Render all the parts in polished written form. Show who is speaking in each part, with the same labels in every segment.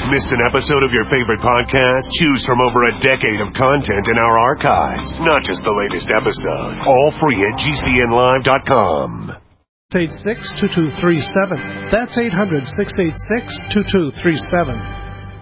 Speaker 1: Missed an episode of your favorite podcast? Choose from over a decade of content in our archives, not just the latest episode. All free at GCNlive.com.
Speaker 2: 866-2237. That's 800-686-2237.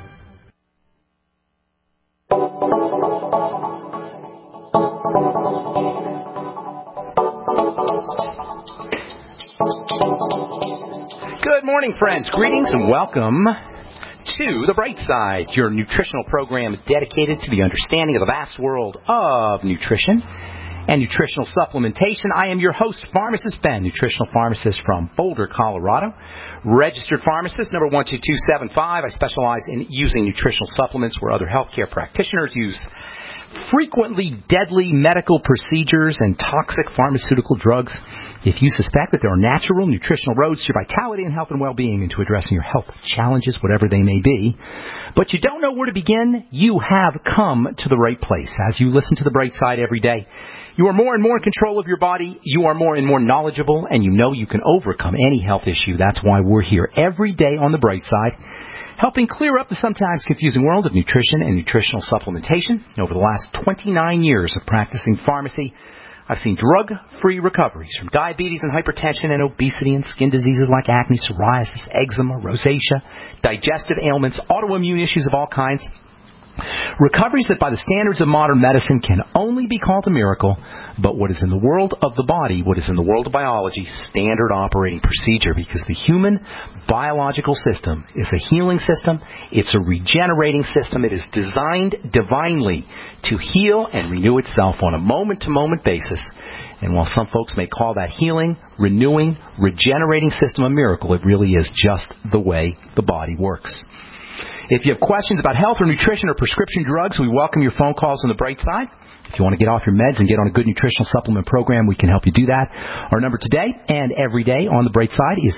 Speaker 3: Good morning, friends. Greetings and welcome to The Bright Side, your nutritional program dedicated to the understanding of the vast world of nutrition and nutritional supplementation. I am your host, Pharmacist Ben, nutritional pharmacist from Boulder, Colorado. Registered pharmacist number 12275. I specialize in using nutritional supplements where other healthcare practitioners use frequently deadly medical procedures and toxic pharmaceutical drugs. If you suspect that there are natural nutritional roads to your vitality and health and well-being and to addressing your health challenges, whatever they may be, but you don't know where to begin, you have come to the right place. As you listen to The Bright Side every day, you are more and more in control of your body, you are more and more knowledgeable, and you know you can overcome any health issue. That's why we're here every day on The Bright Side, helping clear up the sometimes confusing world of nutrition and nutritional supplementation. Over the last 29 years of practicing pharmacy, I've seen drug-free recoveries from diabetes and hypertension and obesity and skin diseases like acne, psoriasis, eczema, rosacea, digestive ailments, autoimmune issues of all kinds. Recoveries that by the standards of modern medicine can only be called a miracle, but what is in the world of the body, what is in the world of biology, standard operating procedure, because the human biological system is a healing system, it's a regenerating system, it is designed divinely to heal and renew itself on a moment-to-moment basis. And while some folks may call that healing, renewing, regenerating system a miracle, it really is just the way the body works. If you have questions about health or nutrition or prescription drugs, we welcome your phone calls on The Bright Side. If you want to get off your meds and get on a good nutritional supplement program, we can help you do that. Our number today and every day on The Bright Side is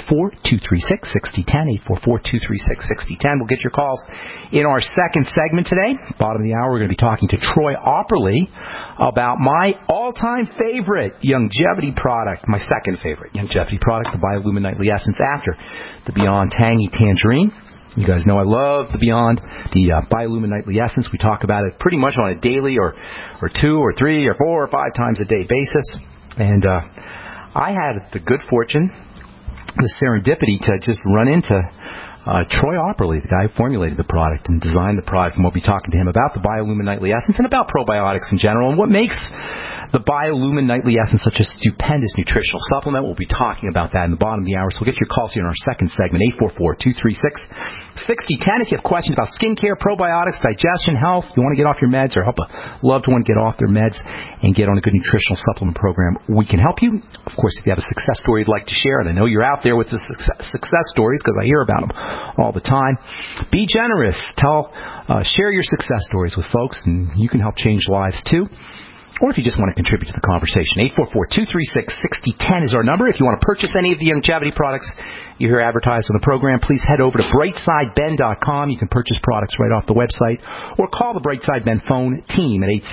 Speaker 3: 844-236-6010, 844-236-6010. We'll get your calls in our second segment today. Bottom of the hour, we're going to be talking to Troy Opperly about my all-time favorite longevity product, my second favorite longevity product, the Biolumin Nightly Essence, after the Beyond Tangy Tangerine. You guys know I love the Beyond, the Biolumin Nightly Essence. We talk about it pretty much on a daily or 2 or 3 or 4 or 5 times a day basis. And I had the good fortune, the serendipity to just run into Troy Opperly, the guy who formulated the product and designed the product. And we'll be talking to him about the Biolumin Nightly Essence and about probiotics in general and what makes the Biolumin Nightly Essence such a stupendous nutritional supplement. We'll be talking about that in the bottom of the hour. So we'll get your calls here in our second segment, 844-236-6010. If you have questions about skincare, probiotics, digestion, health, you want to get off your meds or help a loved one get off their meds and get on a good nutritional supplement program, we can help you. Of course, if you have a success story you'd like to share, and I know you're out there with the success stories because I hear about them all the time, be generous. Share your success stories with folks, and you can help change lives too. Or if you just want to contribute to the conversation, 844-236-6010 is our number. If you want to purchase any of the longevity products you hear advertised on the program, please head over to brightsideben.com. You can purchase products right off the website, or call the Brightside Ben phone team at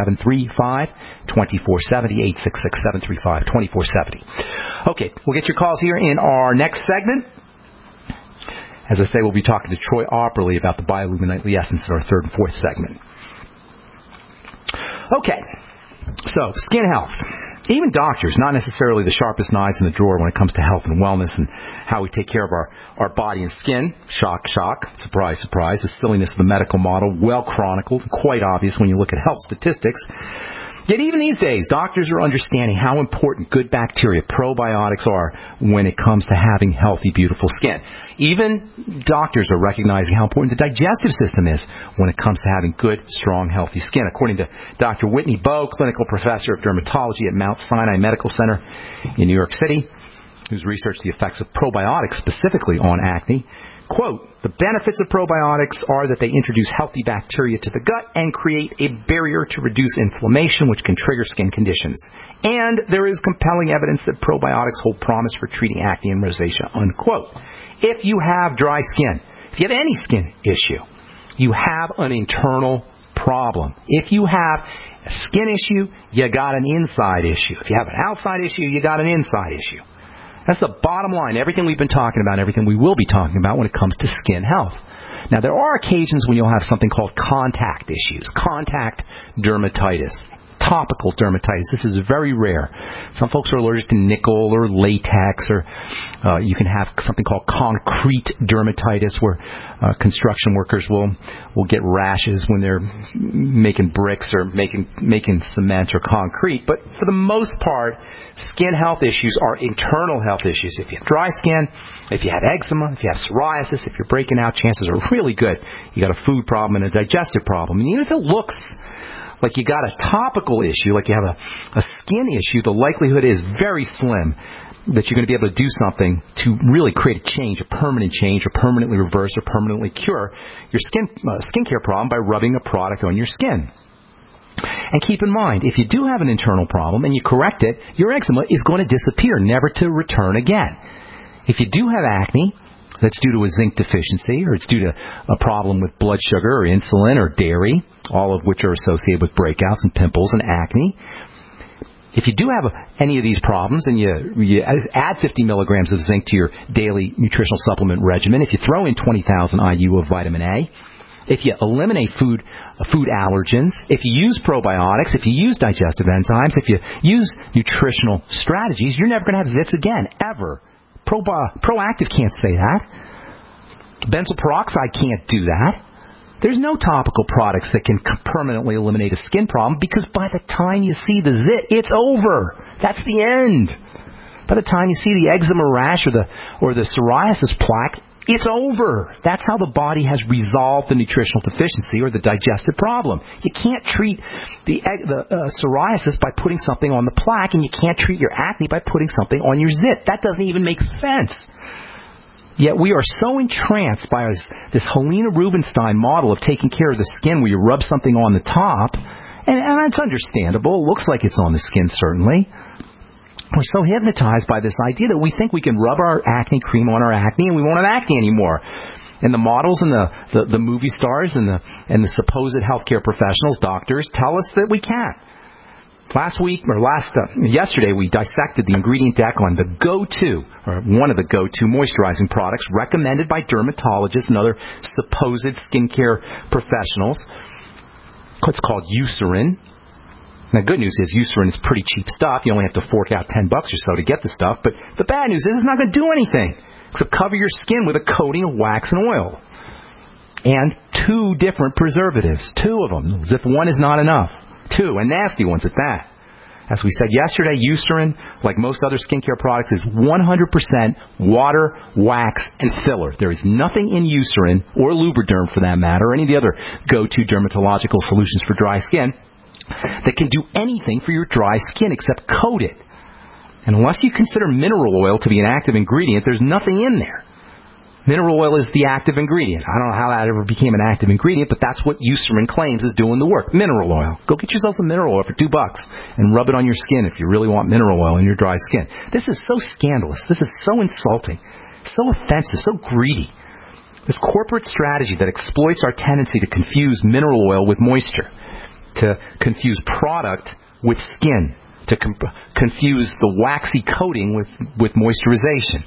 Speaker 3: 866-735-2470, 866-735-2470. Okay, we'll get your calls here in our next segment. As I say, we'll be talking to Troy Opperly about the Biolumin Nightly Essence in our third and fourth segment. Okay, so skin health. Even doctors, not necessarily the sharpest knives in the drawer when it comes to health and wellness and how we take care of our body and skin. Shock, shock, surprise, surprise. The silliness of the medical model, well chronicled, quite obvious when you look at health statistics. Yet even these days, doctors are understanding how important good bacteria, probiotics, are when it comes to having healthy, beautiful skin. Even doctors are recognizing how important the digestive system is when it comes to having good, strong, healthy skin. According to Dr. Whitney Bowe, clinical professor of dermatology at Mount Sinai Medical Center in New York City, who's researched the effects of probiotics specifically on acne, quote, the benefits of probiotics are that they introduce healthy bacteria to the gut and create a barrier to reduce inflammation, which can trigger skin conditions. And there is compelling evidence that probiotics hold promise for treating acne and rosacea, unquote. If you have dry skin, if you have any skin issue, you have an internal problem. If you have a skin issue, you got an inside issue. If you have an outside issue, you got an inside issue. That's the bottom line. Everything we've been talking about, everything we will be talking about when it comes to skin health. Now, there are occasions when you'll have something called contact issues, contact dermatitis. Topical dermatitis. This is very rare. Some folks are allergic to nickel or latex, or you can have something called concrete dermatitis, where construction workers will get rashes when they're making bricks or making cement or concrete. But for the most part, skin health issues are internal health issues. If you have dry skin, if you have eczema, if you have psoriasis, if you're breaking out, chances are really good you got a food problem and a digestive problem. And even if it looks like you got a topical issue, like you have a skin issue, the likelihood is very slim that you're going to be able to do something to really create a change, a permanent change, or permanently reverse or permanently cure your skincare problem by rubbing a product on your skin. And keep in mind, if you do have an internal problem and you correct it, your eczema is going to disappear, never to return again. If you do have acne, that's due to a zinc deficiency, or it's due to a problem with blood sugar or insulin or dairy, all of which are associated with breakouts and pimples and acne. If you do have any of these problems and you add 50 milligrams of zinc to your daily nutritional supplement regimen, if you throw in 20,000 IU of vitamin A, if you eliminate food allergens, if you use probiotics, if you use digestive enzymes, if you use nutritional strategies, you're never going to have zits again, ever. Proactive can't say that. Benzoyl peroxide can't do that. There's no topical products that can permanently eliminate a skin problem, because by the time you see the zit, it's over. That's the end. By the time you see the eczema rash or the psoriasis plaque, it's over. That's how the body has resolved the nutritional deficiency or the digestive problem. You can't treat the psoriasis by putting something on the plaque, and you can't treat your acne by putting something on your zit. That doesn't even make sense. Yet we are so entranced by this Helena Rubinstein model of taking care of the skin, where you rub something on the top, and that's understandable. It looks like it's on the skin, certainly. We're so hypnotized by this idea that we think we can rub our acne cream on our acne and we won't have acne anymore. And the models and the movie stars and the supposed healthcare professionals, doctors, tell us that we can't. Yesterday, we dissected the ingredient deck on the go-to, or one of the go-to moisturizing products recommended by dermatologists and other supposed skincare professionals. It's called Eucerin. Now, the good news is Eucerin is pretty cheap stuff. You only have to fork out $10 or so to get the stuff. But the bad news is it's not going to do anything except cover your skin with a coating of wax and oil. And 2 different preservatives. 2 of them, as if one is not enough. 2, and nasty ones at that. As we said yesterday, Eucerin, like most other skincare products, is 100% water, wax, and filler. There is nothing in Eucerin, or Lubriderm for that matter, or any of the other go-to dermatological solutions for dry skin, that can do anything for your dry skin except coat it. And unless you consider mineral oil to be an active ingredient, there's nothing in there. Mineral oil is the active ingredient. I don't know how that ever became an active ingredient, but that's what Eucerin claims is doing the work. Mineral oil. Go get yourself some mineral oil for $2 and rub it on your skin if you really want mineral oil in your dry skin. This is so scandalous. This is so insulting, so offensive, so greedy. This corporate strategy that exploits our tendency to confuse mineral oil with moisture, to confuse product with skin, to confuse the waxy coating with moisturization.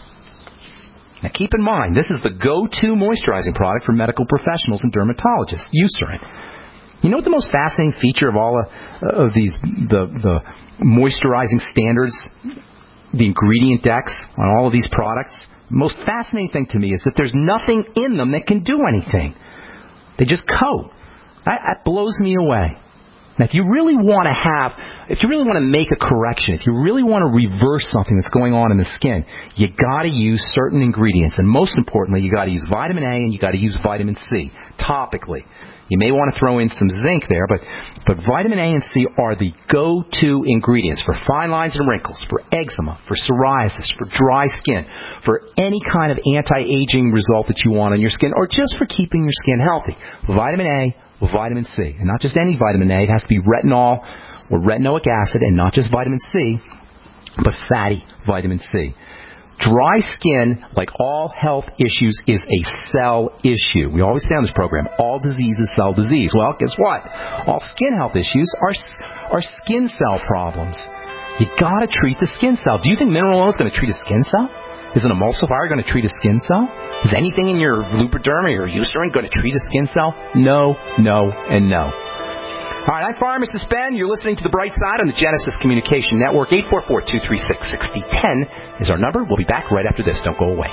Speaker 3: Now keep in mind, this is the go-to moisturizing product for medical professionals and dermatologists, Eucerin. You know what the most fascinating feature of all of these, the moisturizing standards, the ingredient decks on all of these products? The most fascinating thing to me is that there's nothing in them that can do anything. They just coat. That blows me away. Now, if you really want to make a correction, if you really want to reverse something that's going on in the skin, you got to use certain ingredients, and most importantly, you got to use vitamin A and you got to use vitamin C topically. You may want to throw in some zinc there, but vitamin A and C are the go-to ingredients for fine lines and wrinkles, for eczema, for psoriasis, for dry skin, for any kind of anti-aging result that you want on your skin, or just for keeping your skin healthy. Vitamin A, vitamin C, and not just any vitamin A. It has to be retinol or retinoic acid, and not just vitamin C, but fatty vitamin C. Dry skin, like all health issues, is a cell issue. We always say on this program, all disease is cell disease. Well, guess what? All skin health issues are skin cell problems. You got to treat the skin cell. Do you think mineral oil is going to treat a skin cell? Is an emulsifier going to treat a skin cell? Is anything in your Lubriderm or your Eucerin going to treat a skin cell? No, no, and no. All right, I'm Pharmacist Ben. You're listening to The Bright Side on the Genesis Communication Network. 844-236-6010 is our number. We'll be back right after this. Don't go away.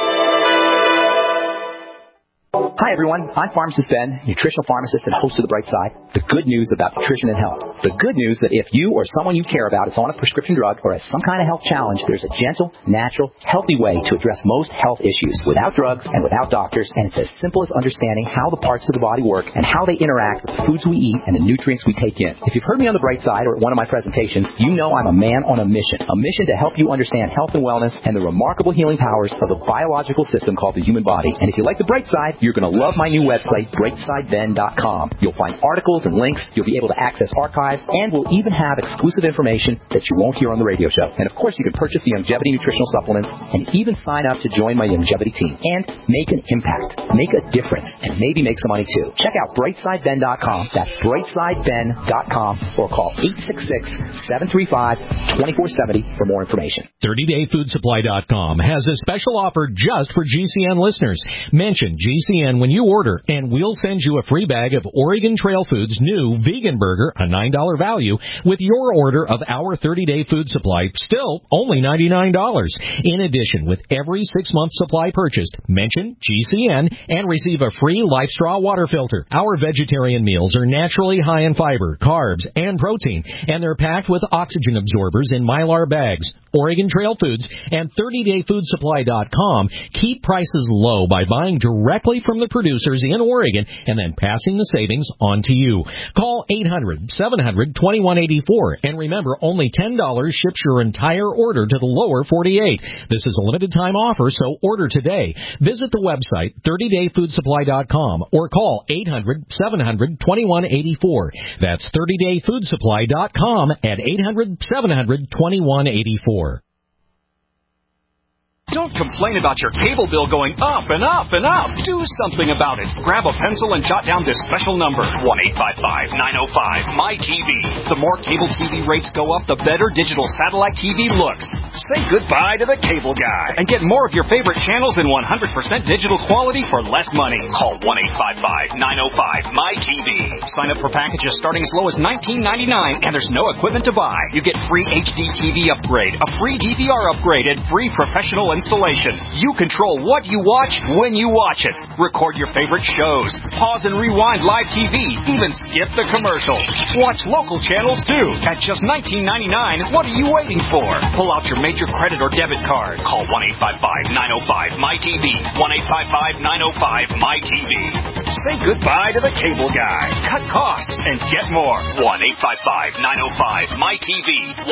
Speaker 3: Hi, everyone. I'm Pharmacist Ben, nutritional pharmacist and host of The Bright Side. The good news about nutrition and health. The good news that if you or someone you care about is on a prescription drug or has some kind of health challenge, there's a gentle, natural, healthy way to address most health issues without drugs and without doctors, and it's as simple as understanding how the parts of the body work and how they interact with the foods we eat and the nutrients we take in. If you've heard me on The Bright Side or at one of my presentations, you know I'm a man on a mission to help you understand health and wellness and the remarkable healing powers of the biological system called the human body. And if you like The Bright Side, you're going to love my new website, brightsideben.com. You'll find articles and links. You'll be able to access archives, and we'll even have exclusive information that you won't hear on the radio show. And of course, you can purchase the Youngevity nutritional supplements and even sign up to join my Youngevity team and make an impact, make a difference, and maybe make some money too. Check out brightsideben.com. That's brightsideben.com, or call 866-735-2470 for more information.
Speaker 2: 30dayfoodsupply.com has a special offer just for GCN listeners. Mention GCN when you order, and we'll send you a free bag of Oregon Trail Foods new vegan burger, a $9 value, with your order of our 30-day food supply, still only $99. In addition, with every 6-month supply purchased, mention GCN and receive a free LifeStraw water filter. Our vegetarian meals are naturally high in fiber, carbs, and protein, and they're packed with oxygen absorbers in Mylar bags. Oregon Trail Foods and 30dayfoodsupply.com keep prices low by buying directly from the producers in Oregon and then passing the savings on to you. Call 800-700-2184, and remember, only $10 ships your entire order to the lower 48. This is a limited time offer, so order today. Visit the website 30dayfoodsupply.com or call 800-700-2184. That's 30dayfoodsupply.com at 800-700-2184.
Speaker 4: Don't complain about your cable bill going up and up and up. Do something about it. Grab a pencil and jot down this special number, 1-855-905-MY-TV. The more cable TV rates go up, the better digital satellite TV looks. Say goodbye to the cable guy and get more of your favorite channels in 100% digital quality for less money. Call 1-855-905-MY-TV. Sign up for packages starting as low as $19.99, and there's no equipment to buy. You get free HD TV upgrade, a free DVR upgrade, and free professional installation. You control what you watch when you watch it. Record your favorite shows. Pause and rewind live TV. Even skip the commercials. Watch local channels too. At just $19.99, what are you waiting for? Pull out your major credit or debit card. Call 1-855-905-MY-TV. 1-855-905-MY-TV. Say goodbye to the cable guy. Cut costs and get more. 1-855-905-MY-TV.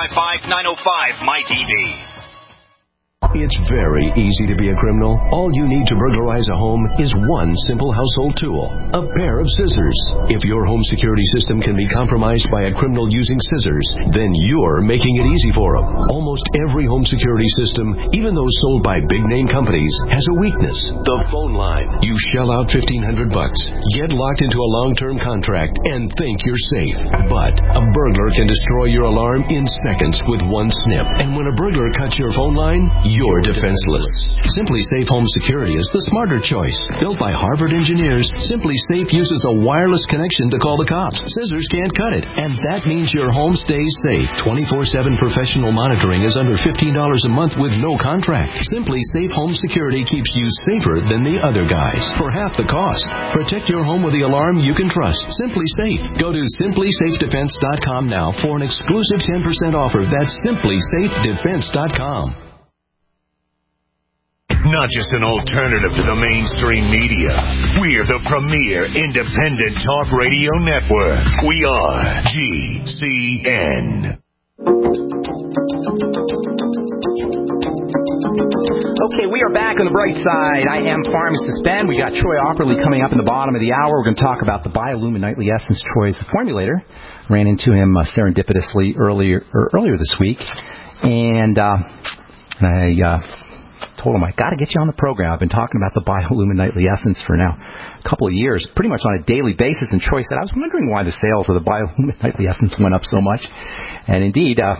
Speaker 4: 1-855-905-MY-TV.
Speaker 5: It's very easy to be a criminal. All you need to burglarize a home is one simple household tool, a pair of scissors. If your home security system can be compromised by a criminal using scissors, then you're making it easy for them. Almost every home security system, even those sold by big-name companies, has a weakness: the phone line. You shell out $1,500, get locked into a long-term contract, and think you're safe. But a burglar can destroy your alarm in seconds with one snip. And when a burglar cuts your phone line, you're defenseless. Simply Safe Home Security is the smarter choice. Built by Harvard engineers, Simply Safe uses a wireless connection to call the cops. Scissors can't cut it, and that means your home stays safe. 24/7 professional monitoring is under $15 a month with no contract. Simply Safe Home Security keeps you safer than the other guys for half the cost. Protect your home with the alarm you can trust. Simply Safe. Go to simplysafedefense.com now for an exclusive 10% offer. That's simplysafedefense.com.
Speaker 1: Not just an alternative to the mainstream media. We're the premier independent talk radio network. We are GCN.
Speaker 3: Okay, we are back on the bright side. I am Pharmacist Ben. We got Troy Opperly coming up in the bottom of the hour. We're going to talk about the Biolumin Nightly Essence. Troy's the formulator. Ran into him serendipitously earlier this week, and I told him, I got to get you on the program. I've been talking about the Biolumin Nightly Essence for now a couple of years, pretty much on a daily basis. And Troy said, I was wondering why the sales of the Biolumin Nightly Essence went up so much. And indeed,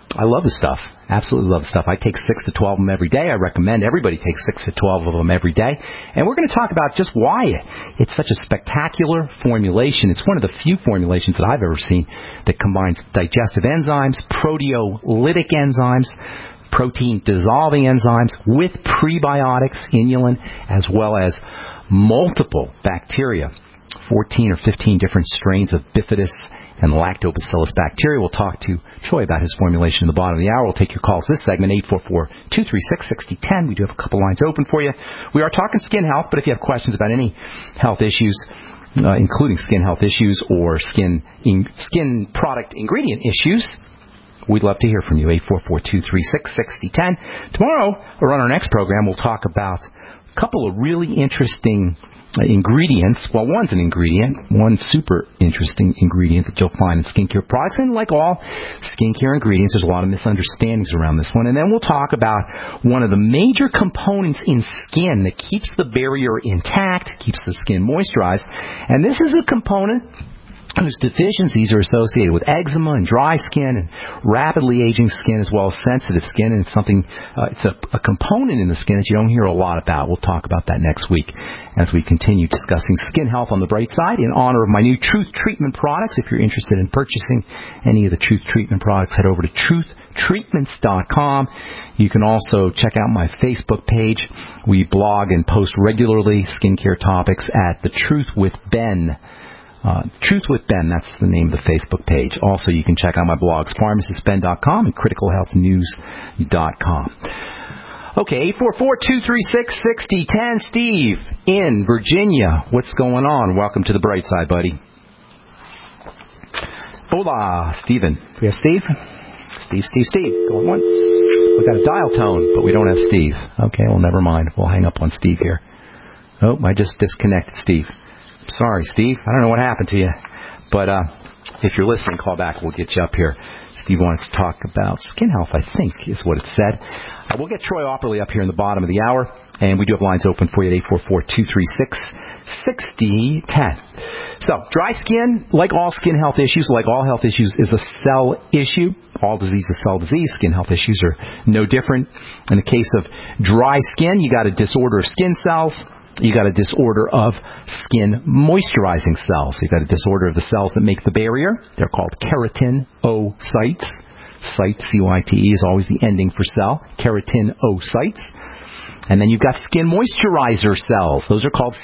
Speaker 3: I love the stuff. Absolutely love the stuff. I take 6 to 12 of them every day. I recommend everybody take 6 to 12 of them every day. And we're going to talk about just why it's such a spectacular formulation. It's one of the few formulations that I've ever seen that combines digestive enzymes, proteolytic enzymes, protein-dissolving enzymes with prebiotics, inulin, as well as multiple bacteria, 14 or 15 different strains of bifidus and lactobacillus bacteria. We'll talk to Troy about his formulation in the bottom of the hour. We'll take your calls this segment, 844-236-6010. We do have a couple lines open for you. We are talking skin health, but if you have questions about any health issues, including skin health issues or skin product ingredient issues, we'd love to hear from you, 844-236-6010. Tomorrow, or on our next program, we'll talk about a couple of really interesting ingredients. Well, one's an ingredient, one super interesting ingredient that you'll find in skincare products. And like all skincare ingredients, there's a lot of misunderstandings around this one. And then we'll talk about one of the major components in skin that keeps the barrier intact, keeps the skin moisturized. And this is a component whose deficiencies are associated with eczema and dry skin and rapidly aging skin as well as sensitive skin. And it's something, it's a component in the skin that you don't hear a lot about. We'll talk about that next week as we continue discussing skin health on the bright side in honor of my new Truth Treatment products. If you're interested in purchasing any of the Truth Treatment products, head over to truthtreatments.com. You can also check out my Facebook page. We blog and post regularly skincare topics at The Truth with Ben. Truth with Ben, that's the name of the Facebook page. Also, you can check out my blogs, pharmacistben.com and criticalhealthnews.com. Okay, 844-236-6010. Steve in Virginia. What's going on? Welcome to the bright side, buddy. Hola, Steven. We have Steve? Steve. Going once. We got a dial tone, but we don't have Steve. Okay, well, never mind. We'll hang up on Steve here. Oh, I just disconnected Steve. Sorry, Steve. I don't know what happened to you. But if you're listening, call back. We'll get you up here. Steve wanted to talk about skin health, I think, is what it said. We'll get Troy Opperly up here in the bottom of the hour. And we do have lines open for you at 844-236-6010. So, dry skin, like all skin health issues, like all health issues, is a cell issue. All disease is cell disease. Skin health issues are no different. In the case of dry skin, you got a disorder of skin cells. You got a disorder of skin moisturizing cells. You got a disorder of the cells that make the barrier. They're called keratinocytes. Cyte, C-Y-T-E, is always the ending for cell. Keratinocytes. And then you've got skin moisturizer cells. Those are called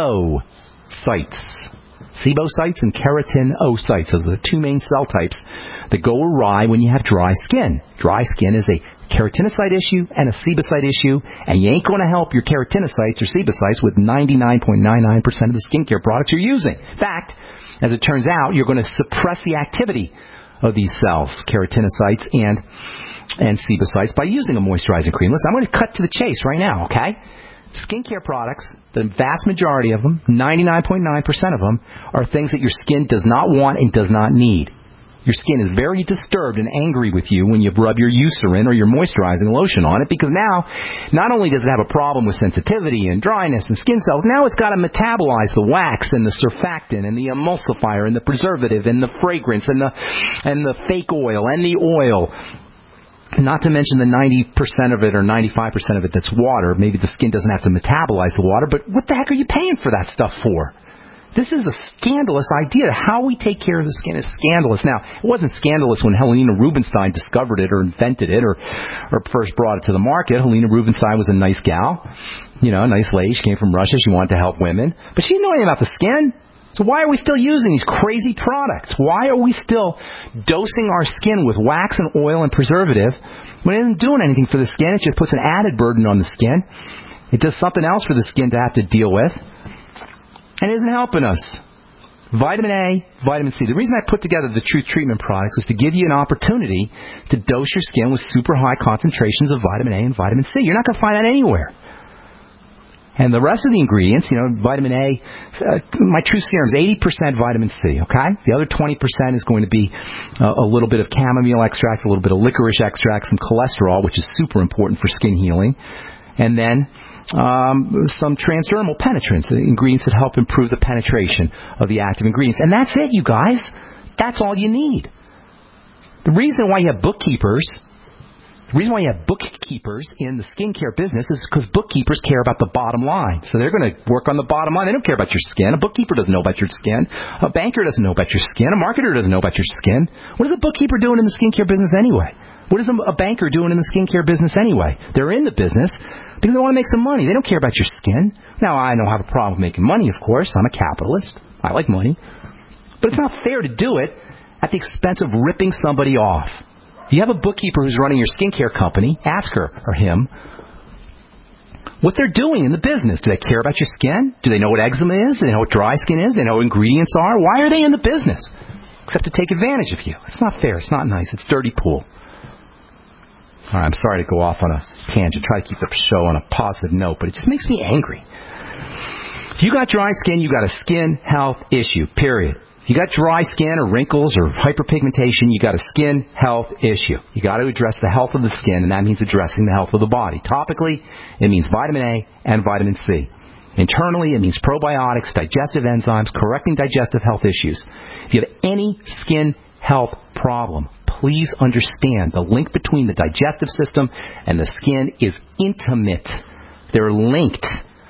Speaker 3: sebocytes. Sebocytes and keratinocytes. Those are the two main cell types that go awry when you have dry skin. Dry skin is a keratinocyte issue and a sebocyte issue, and you ain't going to help your keratinocytes or sebocytes with 99.99% of the skincare products you're using. In fact, as it turns out, you're going to suppress the activity of these cells, keratinocytes and sebocytes, by using a moisturizing cream. Listen, I'm going to cut to the chase right now, okay? Skincare products, the vast majority of them, 99.9% of them, are things that your skin does not want and does not need. Your skin is very disturbed and angry with you when you rub your Eucerin or your moisturizing lotion on it, because now, not only does it have a problem with sensitivity and dryness and skin cells, now it's got to metabolize the wax and the surfactant and the emulsifier and the preservative and the fragrance and the fake oil and the oil. Not to mention the 90% of it or 95% of it that's water. Maybe the skin doesn't have to metabolize the water, but what the heck are you paying for that stuff for? This is a scandalous idea. How we take care of the skin is scandalous. Now, it wasn't scandalous when Helena Rubinstein discovered it or invented it or first brought it to the market. Helena Rubinstein was a nice gal, a nice lady. She came from Russia. She wanted to help women. But she didn't know anything about the skin. So why are we still using these crazy products? Why are we still dosing our skin with wax and oil and preservative when it isn't doing anything for the skin? It just puts an added burden on the skin. It does something else for the skin to have to deal with. And it isn't helping us. Vitamin A, vitamin C. The reason I put together the Truth Treatment products is to give you an opportunity to dose your skin with super high concentrations of vitamin A and vitamin C. You're not going to find that anywhere. And the rest of the ingredients, vitamin A, my Truth Serum is 80% vitamin C, okay? The other 20% is going to be a little bit of chamomile extract, a little bit of licorice extract, some cholesterol, which is super important for skin healing. And then some transdermal penetrants, ingredients that help improve the penetration of the active ingredients. And that's it, you guys. That's all you need. The reason why you have bookkeepers in the skincare business is because bookkeepers care about the bottom line. So they're going to work on the bottom line. They don't care about your skin. A bookkeeper doesn't know about your skin. A banker doesn't know about your skin. A marketer doesn't know about your skin. What is a bookkeeper doing in the skincare business anyway? What is a banker doing in the skincare business anyway? They're in the business because they want to make some money. They don't care about your skin. Now, I don't have a problem with making money, of course. I'm a capitalist. I like money. But it's not fair to do it at the expense of ripping somebody off. If you have a bookkeeper who's running your skincare company, ask her or him what they're doing in the business. Do they care about your skin? Do they know what eczema is? Do they know what dry skin is? Do they know what ingredients are? Why are they in the business? Except to take advantage of you. It's not fair. It's not nice. It's dirty pool. All right, I'm sorry to go off on a tangent. Try to keep the show on a positive note, but it just makes me angry. If you got dry skin, you got a skin health issue, period. If you got dry skin or wrinkles or hyperpigmentation, you got a skin health issue. You got to address the health of the skin, and that means addressing the health of the body. Topically, it means vitamin A and vitamin C. Internally, it means probiotics, digestive enzymes, correcting digestive health issues. If you have any skin health problem, please understand the link between the digestive system and the skin is intimate. They're linked.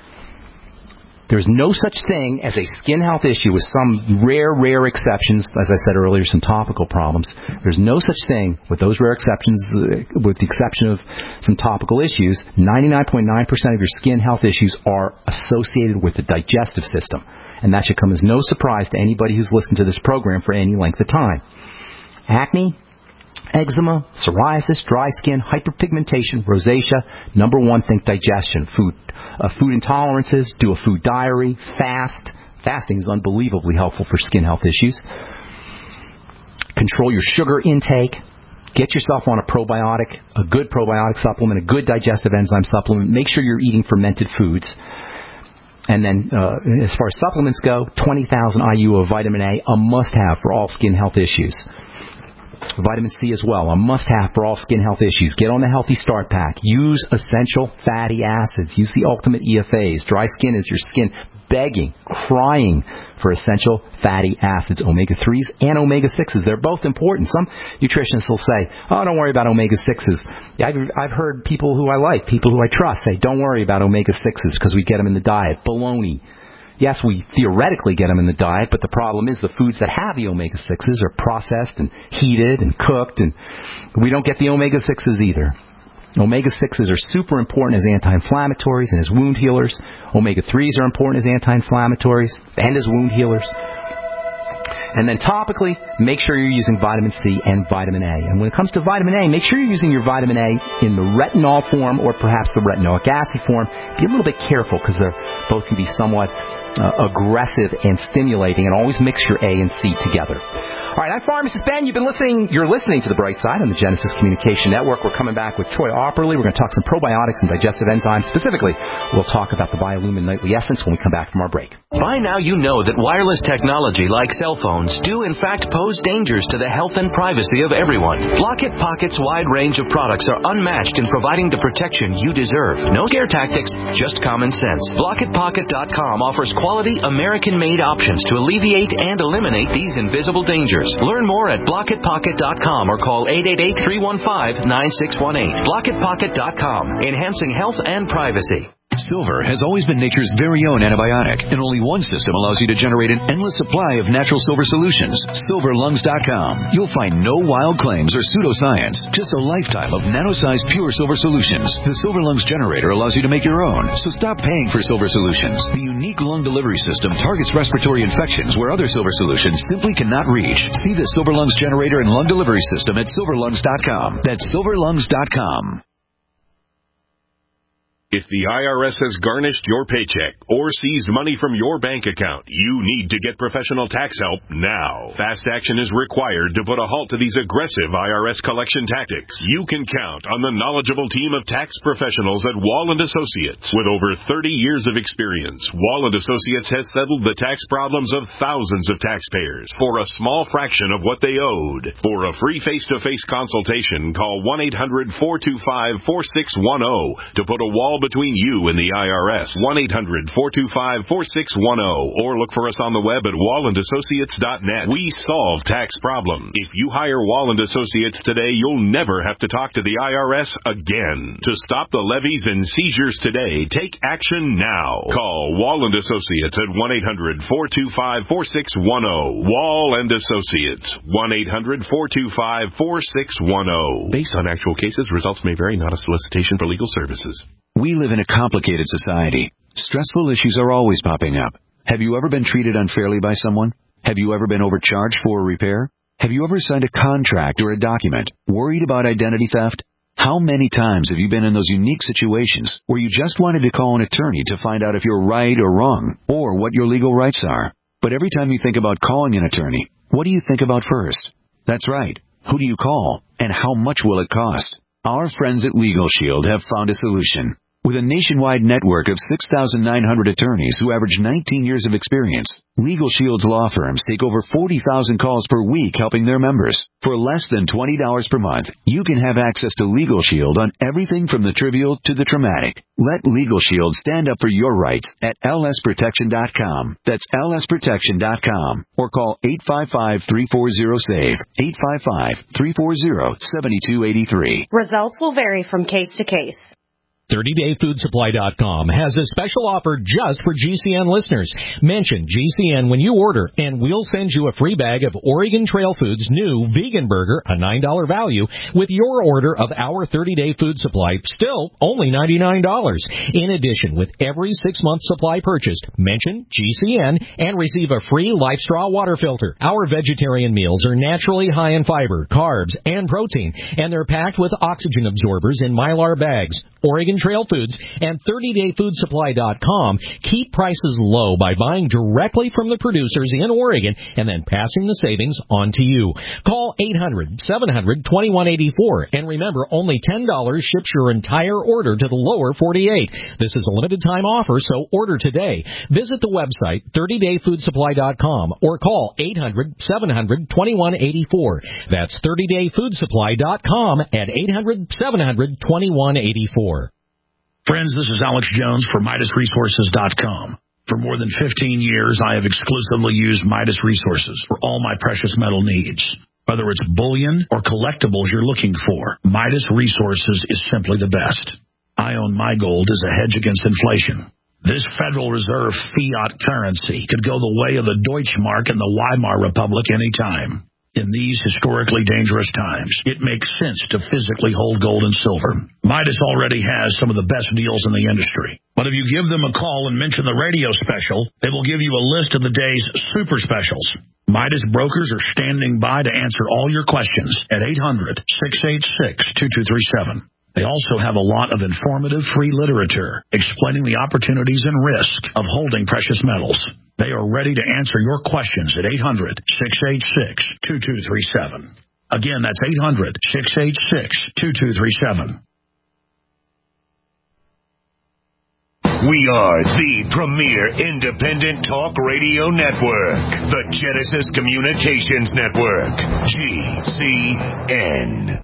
Speaker 3: There's no such thing as a skin health issue with some rare exceptions. As I said earlier, some topical problems. There's no such thing with those rare exceptions, with the exception of some topical issues. 99.9% of your skin health issues are associated with the digestive system. And that should come as no surprise to anybody who's listened to this program for any length of time. Acne, eczema, psoriasis, dry skin, hyperpigmentation, rosacea. Number one, think digestion. Food intolerances, do a food diary, fast. Fasting is unbelievably helpful for skin health issues. Control your sugar intake. Get yourself on a probiotic, a good probiotic supplement, a good digestive enzyme supplement. Make sure you're eating fermented foods. And then as far as supplements go, 20,000 IU of vitamin A, a must-have for all skin health issues. Vitamin C as well, a must-have for all skin health issues. Get on the Healthy Start Pack. Use essential fatty acids. Use the ultimate EFAs. Dry skin is your skin begging, crying for essential fatty acids, omega-3s and omega-6s. They're both important. Some nutritionists will say, oh, don't worry about omega-6s. I've heard people who I like, people who I trust, say, don't worry about omega-6s because we get them in the diet. Baloney. Yes, we theoretically get them in the diet, but the problem is the foods that have the omega-6s are processed and heated and cooked, and we don't get the omega-6s either. Omega-6s are super important as anti-inflammatories and as wound healers. Omega-3s are important as anti-inflammatories and as wound healers. And then topically, make sure you're using vitamin C and vitamin A. And when it comes to vitamin A, make sure you're using your vitamin A in the retinol form or perhaps the retinoic acid form. Be a little bit careful because they both can be somewhat aggressive and stimulating, and always mix your A and C together. All right, I'm Pharmacist Ben. You're listening to The Bright Side on the Genesis Communication Network. We're coming back with Troy Opperly. We're going to talk some probiotics and digestive enzymes. Specifically, we'll talk about the Biolumin Nightly Essence when we come back from our break.
Speaker 5: By now you know that wireless technology like cell phones do in fact pose dangers to the health and privacy of everyone. Blockit Pocket's wide range of products are unmatched in providing the protection you deserve. No scare tactics, just common sense. BlockitPocket.com offers quality American-made options to alleviate and eliminate these invisible dangers. Learn more at BlockitPocket.com or call 888-315-9618. BlockitPocket.com, enhancing health and privacy.
Speaker 6: Silver has always been nature's very own antibiotic, and only one system allows you to generate an endless supply of natural silver solutions. SilverLungs.com. You'll find no wild claims or pseudoscience, just a lifetime of nano-sized pure silver solutions. The Silver Lungs generator allows you to make your own, so stop paying for silver solutions. The unique lung delivery system targets respiratory infections where other silver solutions simply cannot reach. See the Silver Lungs generator and lung delivery system at SilverLungs.com. That's SilverLungs.com.
Speaker 1: If the IRS has garnished your paycheck or seized money from your bank account, you need to get professional tax help now. Fast action is required to put a halt to these aggressive IRS collection tactics. You can count on the knowledgeable team of tax professionals at Wall & Associates. With over 30 years of experience, Wall & Associates has settled the tax problems of thousands of taxpayers for a small fraction of what they owed. For a free face-to-face consultation, call 1-800-425-4610 to put a Wall wall between you and the IRS. 1-800-425-4610 or look for us on the web at wallandassociates.net. We solve tax problems. If you hire Walland Associates today, you'll never have to talk to the IRS again. To stop the levies and seizures today, take action now. Call Walland Associates at 1-800-425-4610. Wall and Associates. 1-800-425-4610. Based on actual cases, results may vary, not a solicitation for legal services.
Speaker 6: We live in a complicated society. Stressful issues are always popping up. Have you ever been treated unfairly by someone? Have you ever been overcharged for a repair? Have you ever signed a contract or a document worried about identity theft? How many times have you been in those unique situations where you just wanted to call an attorney to find out if you're right or wrong, or what your legal rights are? But every time you think about calling an attorney, what do you think about first? That's right. Who do you call, and how much will it cost? Our friends at Legal Shield have found a solution. With a nationwide network of 6,900 attorneys who average 19 years of experience, Legal Shield's law firms take over 40,000 calls per week helping their members. For less than $20 per month, you can have access to Legal Shield on everything from the trivial to the traumatic. Let Legal Shield stand up for your rights at lsprotection.com. That's lsprotection.com. Or call 855-340-SAVE, 855-340-7283.
Speaker 7: Results will vary from case to case.
Speaker 2: 30dayfoodsupply.com has a special offer just for GCN listeners. Mention GCN when you order, and we'll send you a free bag of Oregon Trail Foods' new vegan burger, a $9 value, with your order of our 30-day food supply, still only $99. In addition, with every 6-month supply purchased, mention GCN and receive a free LifeStraw water filter. Our vegetarian meals are naturally high in fiber, carbs, and protein, and they're packed with oxygen absorbers in Mylar bags. Oregon Trail Foods and 30dayfoodsupply.com keep prices low by buying directly from the producers in Oregon and then passing the savings on to you. Call 800-700-2184, and remember, only $10 ships your entire order to the lower 48. This is a limited time offer, so order today. Visit the website 30dayfoodsupply.com or call 800-700-2184. That's 30dayfoodsupply.com at 800-700-2184.
Speaker 8: Friends, this is Alex Jones for MidasResources.com. For more than 15 years, I have exclusively used Midas Resources for all my precious metal needs. Whether it's bullion or collectibles you're looking for, Midas Resources is simply the best. I own my gold as a hedge against inflation. This Federal Reserve fiat currency could go the way of the Deutschmark and the Weimar Republic any time. In these historically dangerous times, it makes sense to physically hold gold and silver. Midas already has some of the best deals in the industry. But if you give them a call and mention the radio special, they will give you a list of the day's super specials. Midas brokers are standing by to answer all your questions at 800-686-2237. They also have a lot of informative free literature explaining the opportunities and risk of holding precious metals. They are ready to answer your questions at 800-686-2237. Again, that's 800-686-2237.
Speaker 9: We are the premier independent talk radio network, the Genesis Communications Network, GCN.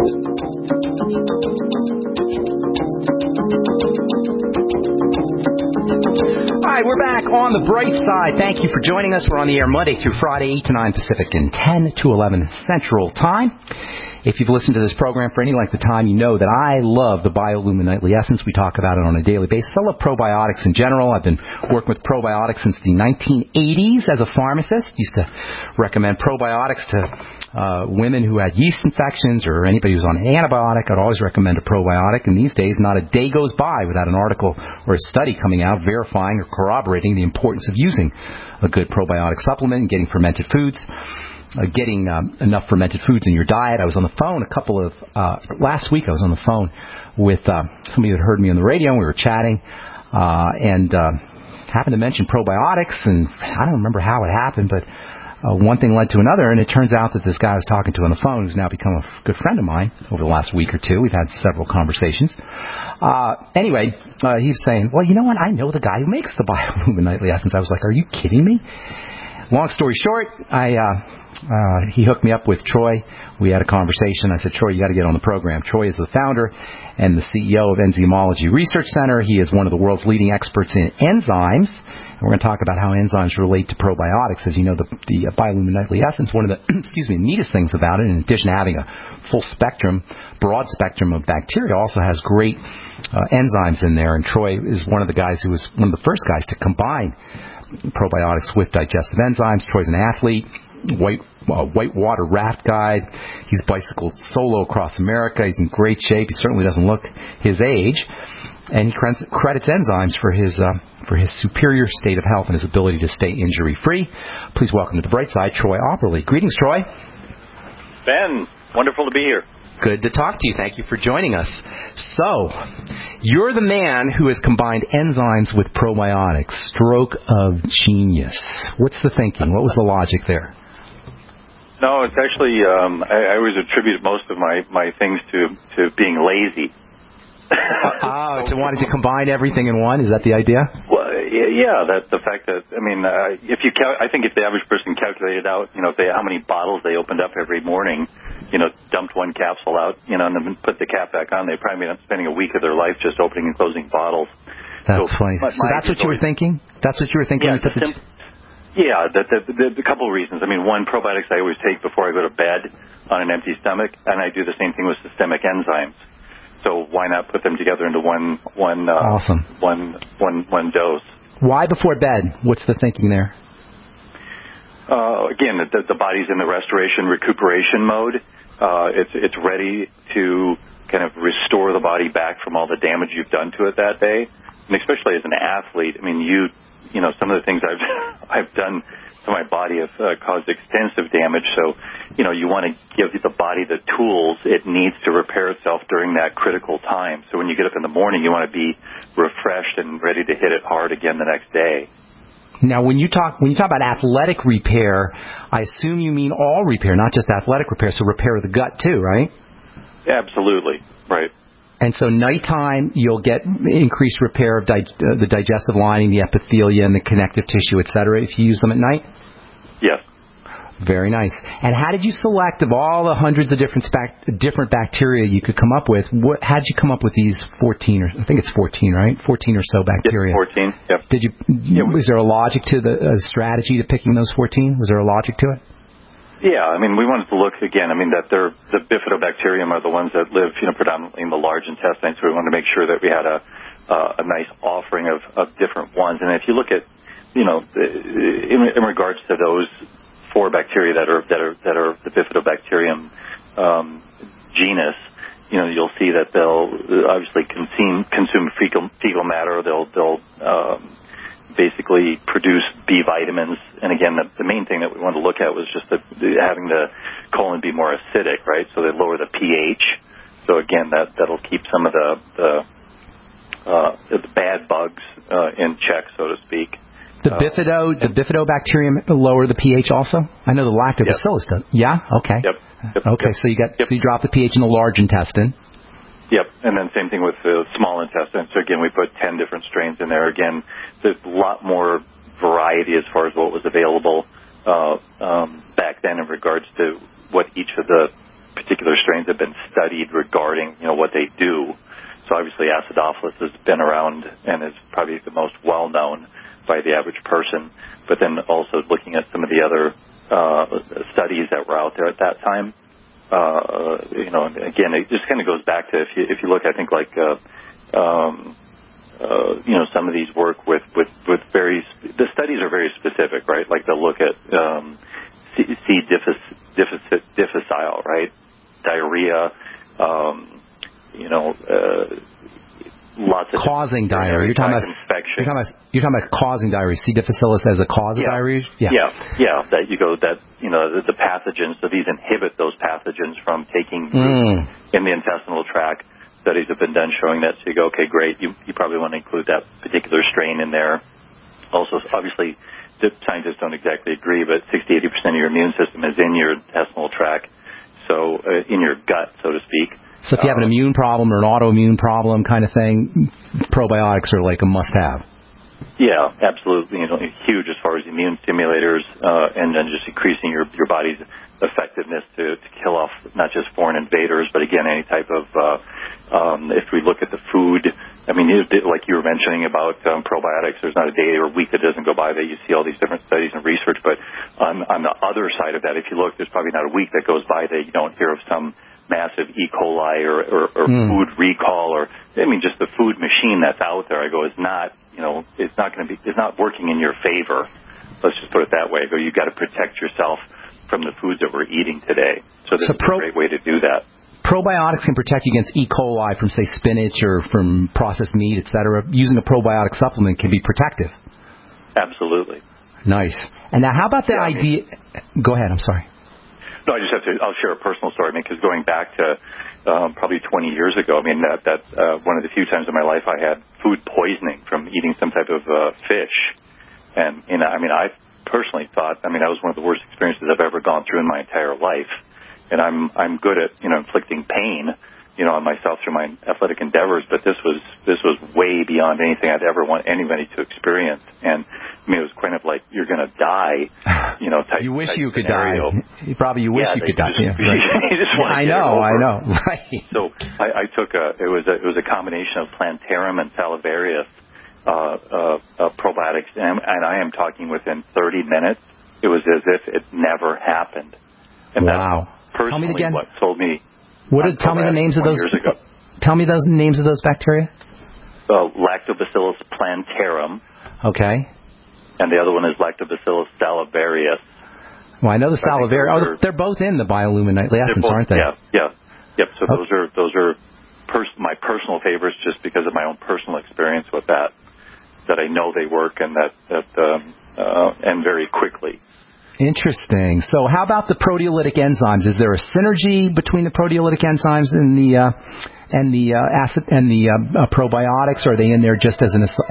Speaker 3: All right, we're back on the bright side. Thank you for joining us. We're on the air Monday through Friday, 8 to 9 Pacific and 10 to 11 Central Time. If you've listened to this program for any length of time, you know that I love the BioLumin Nightly Essence. We talk about it on a daily basis. I love probiotics in general. I've been working with probiotics since the 1980s as a pharmacist. Used to recommend probiotics to women who had yeast infections or anybody who's on an antibiotic. I'd always recommend a probiotic. And these days, not a day goes by without an article or a study coming out verifying or corroborating the importance of using a good probiotic supplement and getting fermented foods. Getting enough fermented foods in your diet. I was on the phone last week I was on the phone with somebody that heard me on the radio, and we were chatting, and happened to mention probiotics, and I don't remember how it happened, but one thing led to another, and it turns out that this guy I was talking to on the phone, who's now become a good friend of mine over the last week or two. We've had several conversations. Anyway, he was saying, well, you know what? I know the guy who makes the BioLumin Nightly Essence. I was like, are you kidding me? long story short, he hooked me up with Troy. We had a conversation. I said, Troy, you got to get on the program. Troy is the founder and the CEO of Enzymology Research Center. He is one of the world's leading experts in enzymes. And we're going to talk about how enzymes relate to probiotics. As you know, the Biolumin Nightly Essence, one of the neatest things about it, in addition to having a full spectrum, broad spectrum of bacteria, also has great enzymes in there. And Troy is one of the guys who was one of the first guys to combine probiotics with digestive enzymes. Troy's an athlete, whitewater raft guide. He's bicycled solo across America. He's in great shape. He certainly doesn't look his age. And he credits enzymes for his superior state of health and his ability to stay injury-free. Please welcome to the bright side, Troy Auberly. Greetings, Troy.
Speaker 10: Ben, wonderful to be here.
Speaker 3: Good to talk to you. Thank you for joining us. So, you're the man who has combined enzymes with probiotics. Stroke of genius. What's the thinking? What was the logic there?
Speaker 10: No, it's actually, I always attribute most of my things to being lazy.
Speaker 3: To wanting to combine everything in one? Is that the idea?
Speaker 10: Well, yeah, that's the fact that, I mean, I think if the average person calculated out, how many bottles they opened up every morning, dumped one capsule out, and then put the cap back on, they'd probably end up spending a week of their life just opening and closing bottles.
Speaker 3: That's funny. So that's what you were thinking? That's what you were thinking?
Speaker 10: Yeah, the couple of reasons. I mean, one, probiotics I always take before I go to bed on an empty stomach, and I do the same thing with systemic enzymes. So why not put them together into one
Speaker 3: awesome.
Speaker 10: one dose?
Speaker 3: Why before bed? What's the thinking there?
Speaker 10: Again, the body's in the recuperation mode. It's ready to kind of restore the body back from all the damage you've done to it that day. And especially as an athlete, I mean, some of the things I've done to my body have caused extensive damage. So, you want to give the body the tools it needs to repair itself during that critical time. So when you get up in the morning, you want to be refreshed and ready to hit it hard again the next day.
Speaker 3: Now, when you talk about athletic repair, I assume you mean all repair, not just athletic repair. So repair of the gut too, right?
Speaker 10: Absolutely, right.
Speaker 3: And so nighttime, you'll get increased repair of the digestive lining, the epithelia, and the connective tissue, et cetera, if you use them at night?
Speaker 10: Yes.
Speaker 3: Very nice. And how did you select, of all the hundreds of different bacteria you could come up with, how did you come up with these 14, or I think it's 14, right? 14 or so bacteria.
Speaker 10: Yep, 14, yep.
Speaker 3: Was there a logic to the strategy to picking those 14? Was there a logic to it?
Speaker 10: Yeah, I mean, we wanted to look again. I mean, that the bifidobacterium are the ones that live, predominantly in the large intestine. So we wanted to make sure that we had a nice offering of different ones. And if you look at, in regards to those 4 bacteria that are the bifidobacterium genus, you'll see that they'll obviously consume fecal matter. They'll basically produce B vitamins. And again, the main thing that we wanted to look at was just having the colon be more acidic, right? So they lower the pH. So again, that'll keep some of the bad bugs in check, so to speak.
Speaker 3: The bifidobacterium lower the pH also? I know the lactobacillus does. Yeah? Okay.
Speaker 10: Yep.
Speaker 3: Okay, so you drop the pH in the large intestine.
Speaker 10: Yep, and then same thing with the small intestine. So again, we put 10 different strains in there. Again, there's a lot more variety as far as what was available back then in regards to what each of the particular strains have been studied regarding, what they do. So obviously Acidophilus has been around and is probably the most well-known by the average person. But then also looking at some of the other studies that were out there at that time. And again, it just kind of goes back to if you look, I think like some of these work with the studies are very specific, right? Like they'll look at C. difficile, right? Diarrhea, lots of
Speaker 3: causing diarrhea. You're talking about causing diarrhea. C. difficile as a cause of diarrhea.
Speaker 10: Yeah. The pathogens. So these inhibit those pathogens from taking root in the intestinal tract. Studies have been done showing that. So you go, okay, great. You probably want to include that particular strain in there. Also, obviously, the scientists don't exactly agree, but 60-80% of your immune system is in your intestinal tract. So in your gut, so to speak.
Speaker 3: So if you have an immune problem or an autoimmune problem kind of thing, probiotics are like a must-have.
Speaker 10: Yeah, absolutely. Huge as far as the immune stimulators, and then just increasing your body's effectiveness to kill off not just foreign invaders, but again, any type of, if we look at the food, I mean, like you were mentioning about probiotics, there's not a day or week that doesn't go by that you see all these different studies and research, but on the other side of that, if you look, there's probably not a week that goes by that you don't hear of some massive E. coli or food recall, or, I mean, just the food machine that's out there, I go, is not, it's not working in your favor. Let's just put it that way. I go, you've got to protect yourself from the foods that we're eating today. So this is a great way to do that.
Speaker 3: Probiotics can protect you against E. coli from, say, spinach or from processed meat, et cetera. Using a probiotic supplement can be protective.
Speaker 10: Absolutely.
Speaker 3: Nice. And now how about the idea... Go ahead, I'm sorry.
Speaker 10: No, I'll share a personal story, because going back to probably 20 years ago, that's one of the few times in my life I had food poisoning from eating some type of fish. And, I personally thought, that was one of the worst experiences I've ever gone through in my entire life. And I'm good at, inflicting pain, on myself through my athletic endeavors, but this was way beyond anything I'd ever want anybody to experience. And it was kind of like you're going to die, type.
Speaker 3: You wish you could
Speaker 10: scenario.
Speaker 3: die. Probably you wish you could die.
Speaker 10: You just want to
Speaker 3: I know. Right.
Speaker 10: So I took it was a combination of Plantarum and Salivarius probiotics, and I am talking within 30 minutes. It was as if it never happened. And
Speaker 3: wow.
Speaker 10: That's personally
Speaker 3: tell me again.
Speaker 10: What told me.
Speaker 3: Tell me the names of those.
Speaker 10: Years ago.
Speaker 3: Tell me those names of those bacteria.
Speaker 10: Lactobacillus plantarum.
Speaker 3: Okay.
Speaker 10: And the other one is Lactobacillus salivarius.
Speaker 3: Well, I know the salivarius. They're both in the biolumin nightly essence, aren't they?
Speaker 10: Yeah. Yep. So those are my personal favorites, just because of my own personal experience with that I know they work, and and very quickly.
Speaker 3: Interesting. So how about the proteolytic enzymes? Is there a synergy between the proteolytic enzymes and the acid and the probiotics? Or are they in there just as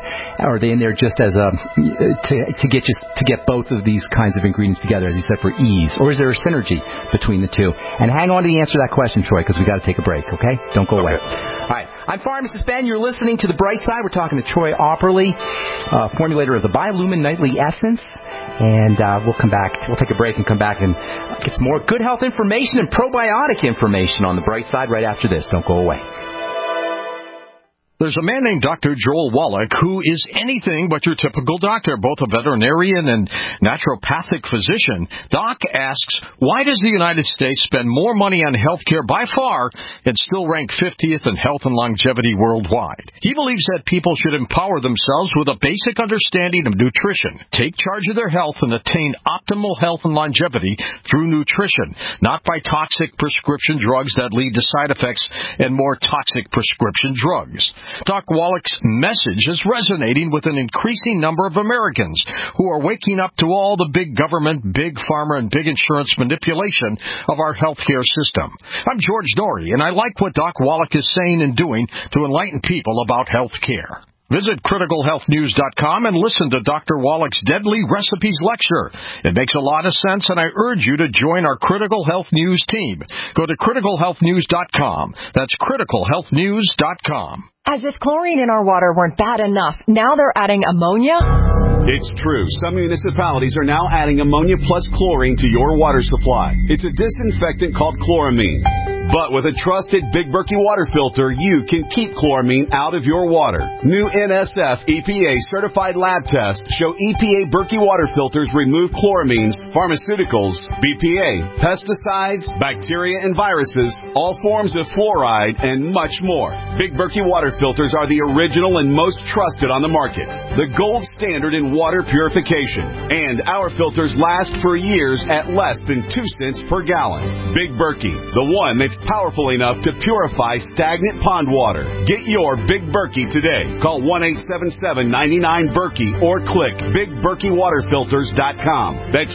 Speaker 3: to get both of these kinds of ingredients together, as you said, for ease? Or is there a synergy between the two? And hang on to the answer to that question, Troy, because we got to take a break. Okay? Don't go away. All right. I'm Pharmacist Ben. You're listening to The Bright Side. We're talking to Troy Opperly, formulator of the Biolumin Nightly Essence. And we'll come back. We'll take a break and come back and get some more good health information and probiotic information on The Bright Side right after this. Don't go away.
Speaker 11: There's a man named Dr. Joel Wallach who is anything but your typical doctor, both a veterinarian and naturopathic physician. Doc asks, why does the United States spend more money on health care by far and still rank 50th in health and longevity worldwide? He believes that people should empower themselves with a basic understanding of nutrition, take charge of their health, and attain optimal health and longevity through nutrition, not by toxic prescription drugs that lead to side effects and more toxic prescription drugs. Doc Wallach's message is resonating with an increasing number of Americans who are waking up to all the big government, big pharma, and big insurance manipulation of our healthcare system. I'm George Norrie, and I like what Doc Wallach is saying and doing to enlighten people about health care. Visit criticalhealthnews.com and listen to Dr. Wallach's Deadly Recipes lecture. It makes a lot of sense, and I urge you to join our Critical Health News team. Go to criticalhealthnews.com. That's criticalhealthnews.com.
Speaker 12: As if chlorine in our water weren't bad enough, now they're adding ammonia?
Speaker 13: It's true. Some municipalities are now adding ammonia plus chlorine to your water supply. It's a disinfectant called chloramine. But with a trusted Big Berkey water filter, you can keep chloramine out of your water. New NSF EPA certified lab tests show EPA Berkey water filters remove chloramines, pharmaceuticals, BPA, pesticides, bacteria and viruses, all forms of fluoride, and much more. Big Berkey water filters are the original and most trusted on the market. The gold standard in water purification. And our filters last for years at less than 2 cents per gallon. Big Berkey, the one that's powerful enough to purify stagnant pond water. Get your Big Berkey today. Call 1-877-99-BERKEY or click BigBerkeyWaterFilters.com. That's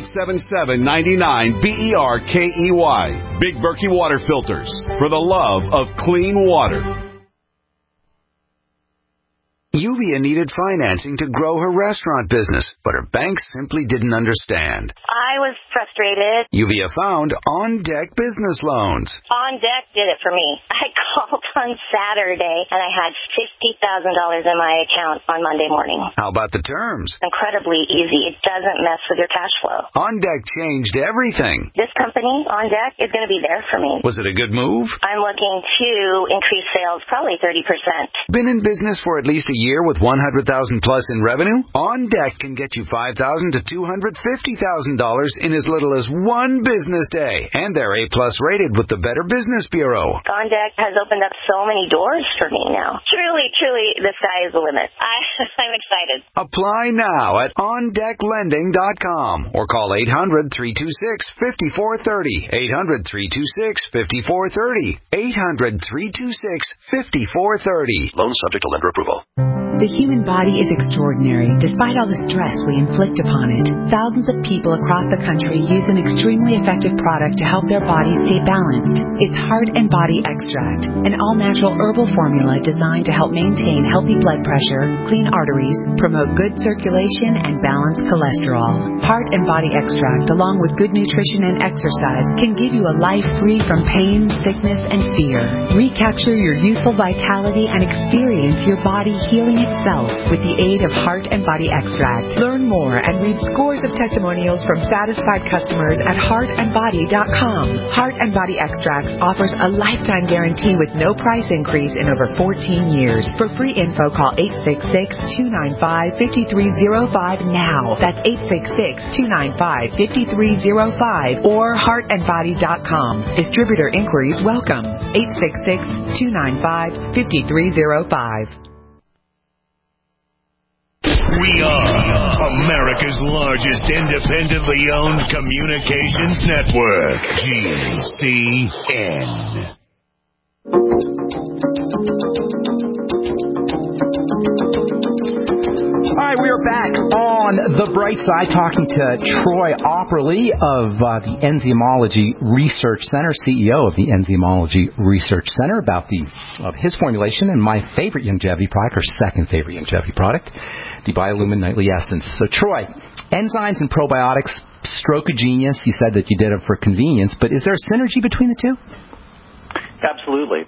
Speaker 13: 1-877-99-BERKEY. Big Berkey Water Filters, for the love of clean water.
Speaker 14: Yuvia needed financing to grow her restaurant business, but her bank simply didn't understand.
Speaker 15: I was frustrated.
Speaker 14: Yuvia found On Deck Business Loans.
Speaker 15: On Deck did it for me. I called on Saturday, and I had $50,000 in my account on Monday morning.
Speaker 14: How about the terms?
Speaker 15: Incredibly easy. It doesn't mess with your cash flow.
Speaker 14: On Deck changed everything.
Speaker 15: This company, On Deck, is going to be there for me.
Speaker 14: Was it a good move?
Speaker 15: I'm looking to increase sales probably 30%.
Speaker 14: Been in business for at least a year with $100,000 plus in revenue? On Deck can get you $5,000 to $250,000 in as little as one business day. And they're A-plus rated with the Better Business Bureau.
Speaker 15: On Deck has opened up so many doors for me now. Truly, the sky is the limit. I'm excited.
Speaker 14: Apply now at OnDeckLending.com or call 800-326-5430. 800-326-5430. 800-326-5430.
Speaker 5: Loan subject to lender approval.
Speaker 16: The human body is extraordinary, despite all the stress we inflict upon it. Thousands of people across the country use an extremely effective product to help their bodies stay balanced. It's Heart and Body Extract, an all-natural herbal formula designed to help maintain healthy blood pressure, clean arteries, promote good circulation, and balance cholesterol. Heart and Body Extract, along with good nutrition and exercise, can give you a life free from pain, sickness, and fear. Recapture your youthful vitality and experience your body healing itself with the aid of Heart and Body Extract. Learn more and read scores of testimonials from satisfied customers at heartandbody.com. Heart and Body Extracts offers a lifetime guarantee with no price increase in over 14 years. For free info, call 866-295-5305 now. That's 866-295-5305 or heartandbody.com. Distributor inquiries welcome. 866-295-5305.
Speaker 9: We are America's largest independently owned communications network, GCN.
Speaker 3: All right, we are back on The Bright Side talking to Troy Opperly of the Enzymology Research Center, CEO of the Enzymology Research Center, about his formulation and my favorite longevity product, or second favorite longevity product, the Biolumin Nightly Essence. So, Troy, enzymes and probiotics, stroke of genius. You said that you did it for convenience, but is there a synergy between the two?
Speaker 10: Absolutely.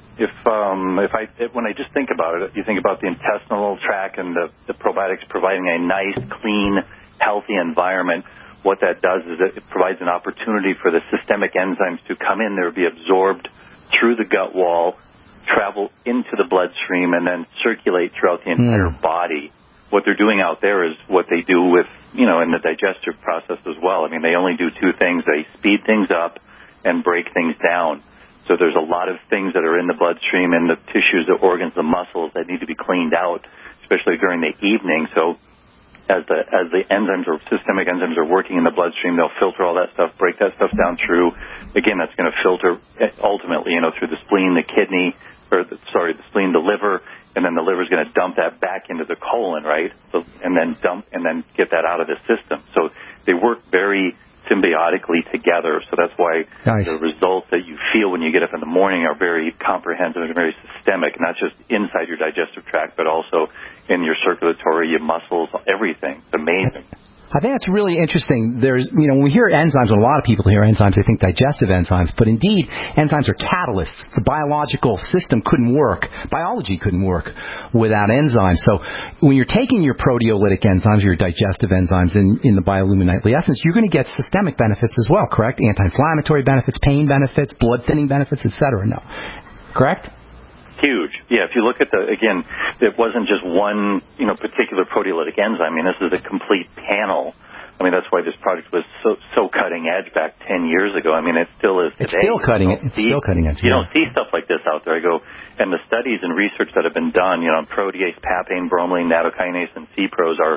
Speaker 10: When I just think about it, you think about the intestinal tract and the probiotics providing a nice, clean, healthy environment. What that does is it provides an opportunity for the systemic enzymes to come in there, be absorbed through the gut wall, travel into the bloodstream, and then circulate throughout the entire body. What they're doing out there is what they do with, in the digestive process as well. I mean, they only do two things. They speed things up and break things down. So there's a lot of things that are in the bloodstream and the tissues, the organs, the muscles that need to be cleaned out, especially during the evening. So as the enzymes or systemic enzymes are working in the bloodstream, they'll filter all that stuff, break that stuff down through. Again, that's going to filter ultimately, through the spleen, the kidney, the spleen, the liver, and then the liver is going to dump that back into the colon, right? So, and then get that out of the system. So they work very symbiotically together. So that's why the results that you feel when you get up in the morning are very comprehensive and very systemic, not just inside your digestive tract, but also in your circulatory, your muscles, everything. It's amazing.
Speaker 3: I think that's really interesting. There's, when we hear enzymes, and a lot of people hear enzymes, they think digestive enzymes, but indeed, enzymes are catalysts. The biological system couldn't work, biology couldn't work without enzymes. So when you're taking your proteolytic enzymes, your digestive enzymes in the Biolumin Nightly Essence, you're going to get systemic benefits as well, correct? Anti-inflammatory benefits, pain benefits, blood thinning benefits, etc. No, correct?
Speaker 10: Huge. Yeah, if you look at it wasn't just one, particular proteolytic enzyme. I mean, this is a complete panel. I mean, that's why this product was so cutting edge back 10 years ago. I mean, it still is today.
Speaker 3: It's still cutting edge.
Speaker 10: You don't see stuff like this out there. And the studies and research that have been done, protease, papain, bromelain, nattokinase, and C-pros are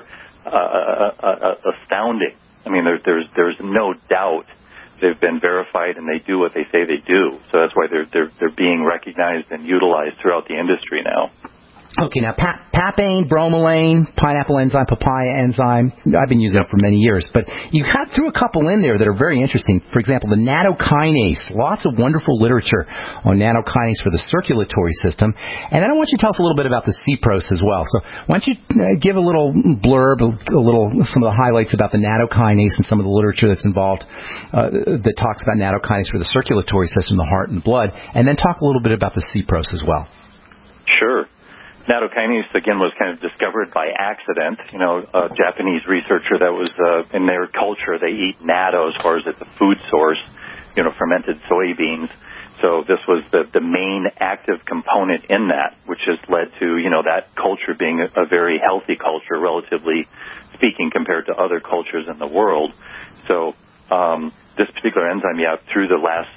Speaker 10: astounding. I mean, there's no doubt they've been verified and they do what they say they do. So that's why they're being recognized and utilized throughout the industry now.
Speaker 3: Okay, now papain, bromelain, pineapple enzyme, papaya enzyme, I've been using it for many years, but you threw a couple in there that are very interesting. For example, the nattokinase, lots of wonderful literature on nattokinase for the circulatory system. And then I want you to tell us a little bit about the CPROS as well. So why don't you give a little blurb, some of the highlights about the nattokinase and some of the literature that's involved that talks about nattokinase for the circulatory system, the heart and the blood, and then talk a little bit about the CPROS as well.
Speaker 10: Sure. Nattokinase, again, was kind of discovered by accident. A Japanese researcher that was in their culture, they eat natto as far as it's a food source, fermented soybeans. So this was the main active component in that, which has led to, that culture being a very healthy culture, relatively speaking, compared to other cultures in the world. So this particular enzyme, through the last,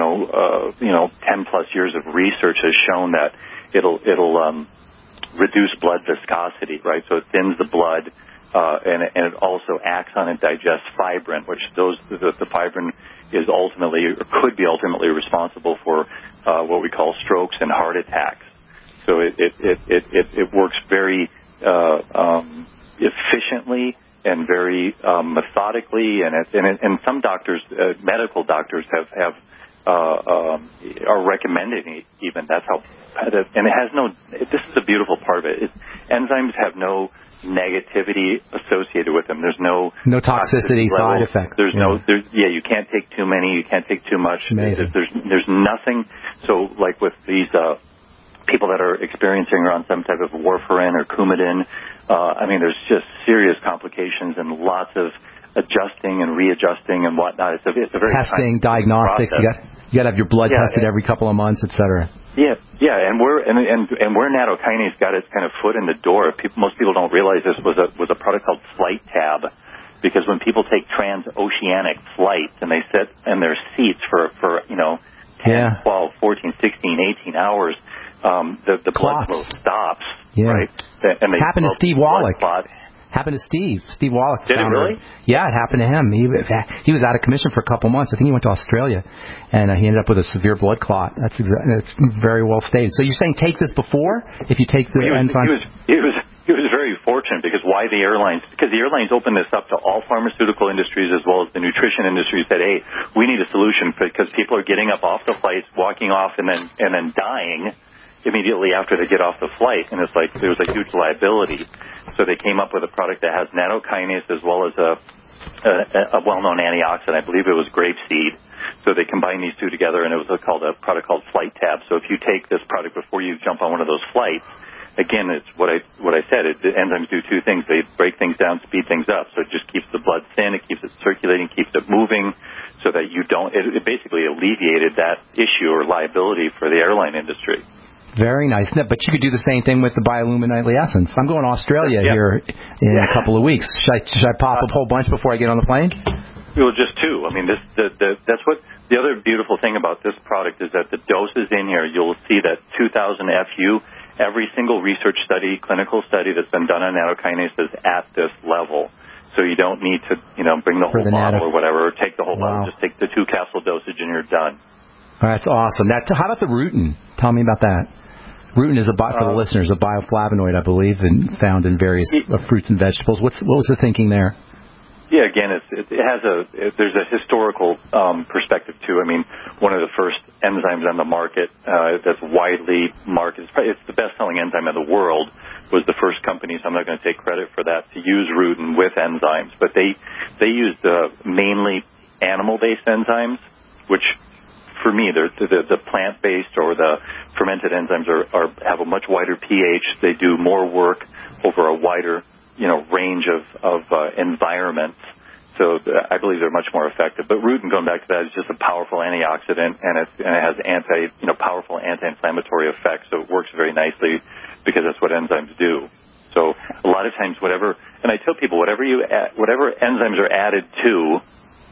Speaker 10: 10 plus years of research has shown that it'll reduce blood viscosity, right? So it thins the blood, and it also acts on and digests fibrin, which the fibrin is ultimately, or could be ultimately responsible for what we call strokes and heart attacks. So it works very efficiently and very methodically, and some doctors, medical doctors, are recommending it even. That's how. And it has no. This is the beautiful part of it. Enzymes have no negativity associated with them. There's no
Speaker 3: toxicity side effect.
Speaker 10: You can't take too many. You can't take too much.
Speaker 3: Amazing.
Speaker 10: There's nothing. So like with these people that are experiencing or on some type of warfarin or Coumadin, there's just serious complications and lots of adjusting and readjusting and whatnot. It's a very
Speaker 3: testing, diagnostics. You got to have your blood tested every couple of months, et cetera.
Speaker 10: And where nattokinase got its kind of foot in the door, most people don't realize this was a product called Flight Tab, because when people take transoceanic flights and they sit in their seats for 10, 12, 14, 16, 18 hours, the blood flow stops, right? And
Speaker 3: it happened to Steve Wallach. Happened to Steve Wallach.
Speaker 10: Did it really?
Speaker 3: Yeah, it happened to him. He was out of commission for a couple months. I think he went to Australia, and he ended up with a severe blood clot. That's very well stated. So you're saying take this before, if you take the enzyme?
Speaker 10: He was very fortunate, because the airlines opened this up to all pharmaceutical industries as well as the nutrition industry. Said, hey, we need a solution, because people are getting up off the flights, walking off, and then dying immediately after they get off the flight, and there was a huge liability. So they came up with a product that has nattokinase as well as a well-known antioxidant. I believe it was grapeseed. So they combined these two together, and it was a product called Flight Tab. So if you take this product before you jump on one of those flights, again, it's what I said. The enzymes do two things. They break things down, speed things up. So it just keeps the blood thin, it keeps it circulating, keeps it moving, so that you don't. It basically alleviated that issue or liability for the airline industry.
Speaker 3: Very nice. But you could do the same thing with the Bioluma Nightly Essence. I'm going to Australia here in a couple of weeks. Should I pop up a whole bunch before I get on the plane?
Speaker 10: Well, just two. That's what the other beautiful thing about this product is, that the doses in here, you'll see that 2,000 FU. Every single research study, clinical study that's been done on nattokinase is at this level. So you don't need to, bring the whole bottle or whatever, or take the whole bottle. Just take the 2 capsule dosage and you're done.
Speaker 3: That's awesome. How about the rutin? Tell me about that. Rutin is for the listeners, a bioflavonoid, I believe, and found in various fruits and vegetables. What was the thinking there?
Speaker 10: Yeah, again, there's a historical perspective too. One of the first enzymes on the market that's widely marketed, it's the best-selling enzyme in the world, was the first company, so I'm not going to take credit for that, to use rutin with enzymes. But they used mainly animal-based enzymes, which, for me, the plant-based or the fermented enzymes have a much wider pH. They do more work over a wider range of environments. So I believe they're much more effective. But rutin, going back to that, is just a powerful antioxidant, and it has powerful anti-inflammatory effects. So it works very nicely, because that's what enzymes do. So a lot of times, and I tell people, whatever enzymes are added to,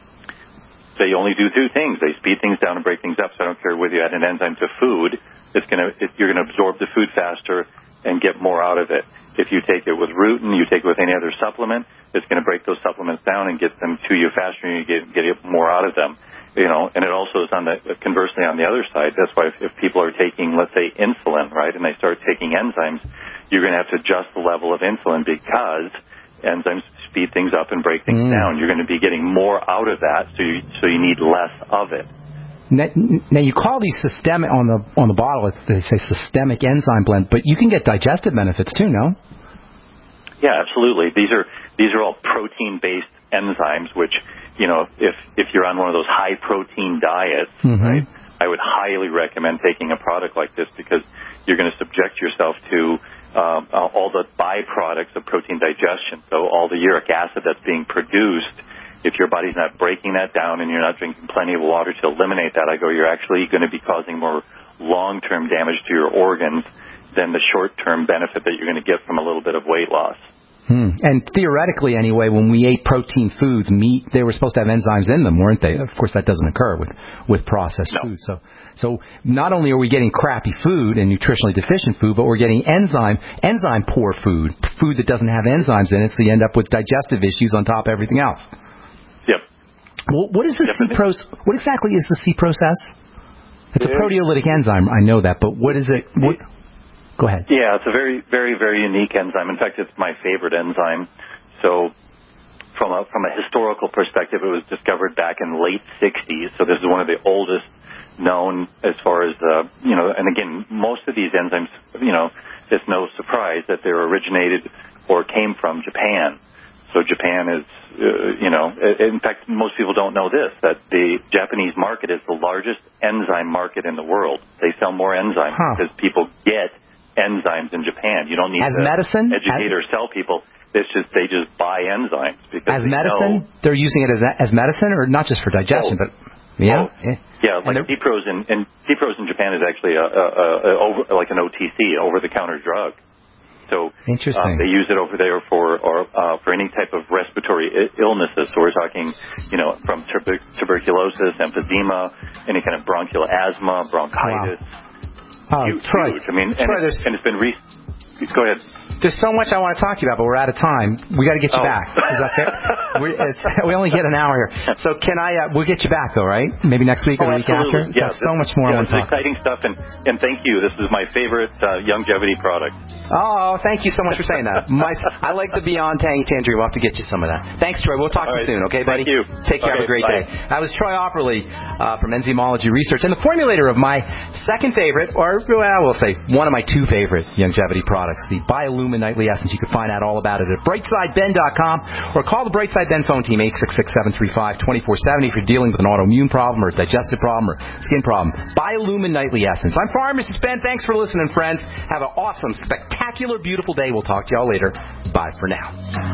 Speaker 10: they only do 2 things. They speed things down and break things up. So I don't care whether you add an enzyme to food, you're going to absorb the food faster and get more out of it. If you take it with Rutin, you take it with any other supplement, it's going to break those supplements down and get them to you faster, and you get more out of them. And it also is conversely on the other side. That's why if people are taking, let's say, insulin, right, and they start taking enzymes, you're going to have to adjust the level of insulin because enzymes speed things up and break things down. You're going to be getting more out of that, so you need less of it.
Speaker 3: Now you call these systemic on the bottle. They say systemic enzyme blend, but you can get digestive benefits too, no?
Speaker 10: Yeah, absolutely. These are all protein-based enzymes, which if you're on one of those high-protein diets, right, I would highly recommend taking a product like this because you're going to subject yourself to all the byproducts of protein digestion. So all the uric acid that's being produced. If your body's not breaking that down and you're not drinking plenty of water to eliminate that, you're actually going to be causing more long-term damage to your organs than the short-term benefit that you're going to get from a little bit of weight loss.
Speaker 3: And theoretically, anyway, when we ate protein foods, meat, they were supposed to have enzymes in them, weren't they? Of course, that doesn't occur with processed food. So not only are we getting crappy food and nutritionally deficient food, but we're getting enzyme poor food that doesn't have enzymes in it, so you end up with digestive issues on top of everything else.
Speaker 10: Yep.
Speaker 3: Well, what what exactly is the C-process? It's a proteolytic enzyme, I know that, but what is it? Go ahead.
Speaker 10: Yeah, it's a very, very, very unique enzyme. In fact, it's my favorite enzyme. So from a historical perspective, it was discovered back in the late 60s. So this is one of the oldest known as far as, and again, most of these enzymes, it's no surprise that they're originated or came from Japan. So Japan is, in fact, most people don't know this, that the Japanese market is the largest enzyme market in the world. They sell more enzymes because people get enzymes in Japan. You don't need to educate or sell people. They just buy enzymes because
Speaker 3: as medicine. They're using it as medicine, or not just for digestion, but
Speaker 10: like T-Pros and T-Pros in Japan is actually like an OTC, over-the-counter drug. So
Speaker 3: interesting.
Speaker 10: They use it over there for any type of respiratory illnesses. So we're talking, from tuberculosis, emphysema, any kind of bronchial asthma, bronchitis.
Speaker 3: Wow. Troy,
Speaker 10: huge. I mean, and it's been go ahead.
Speaker 3: There's so much I want to talk to you about, but we're out of time. We got to get you back. Is that fair? We only get an hour here. So we'll get you back, though, right? Maybe next week or the week after?
Speaker 10: Yeah,
Speaker 3: so much more I want to talk about.
Speaker 10: Exciting stuff, and thank you. This is my favorite Youngevity product.
Speaker 3: Oh, thank you so much for saying that. I like the Beyond Tangerine. We'll have to get you some of that. Thanks, Troy. We'll talk to you soon, okay, buddy?
Speaker 10: Thank you.
Speaker 3: Take care. Have a great day. That was Troy Opperly from Enzymology Research and the formulator of my second favorite, or we'll say one of my two favorite Youngevity products, the Biolumin Nightly Essence. You can find out all about it at BrightSideBen.com or call the Brightside Ben phone team, 866-735-2470 if you're dealing with an autoimmune problem or a digestive problem or skin problem. Biolumin Nightly Essence. I'm Pharmacist Ben. Thanks for listening, friends. Have an awesome, spectacular, beautiful day. We'll talk to y'all later. Bye for now.